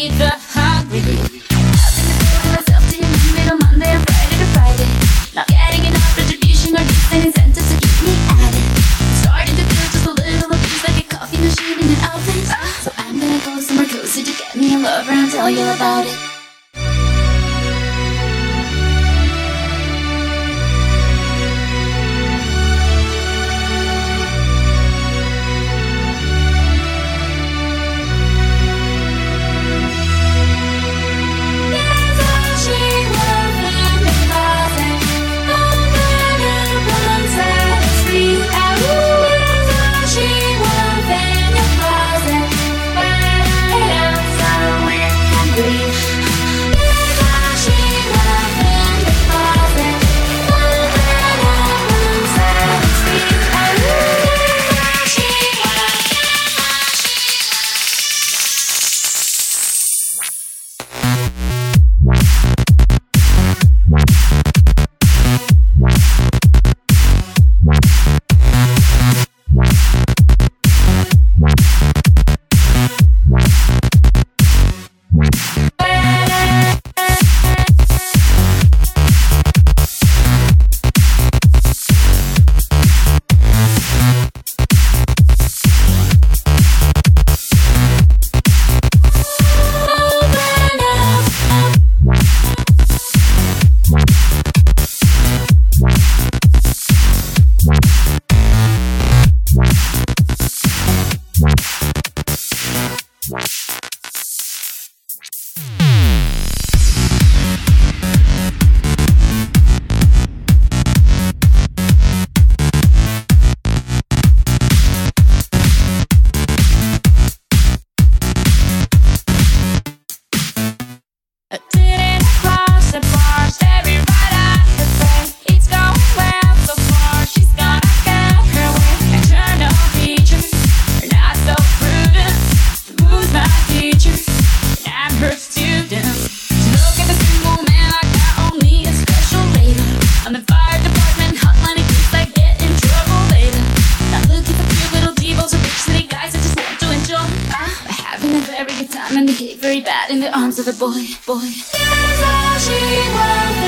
feed the hungry. Nothing to do with myself to your Monday to Monday and Friday to Friday. Not getting enough retribution or decent incentive to keep me at it. I'm starting to feel just a little abused like a coffee machine in an office. So I'm gonna go somewhere cozy to get me a lover and tell you about it. Very bad in the arms of the boy. Yes, all she wants.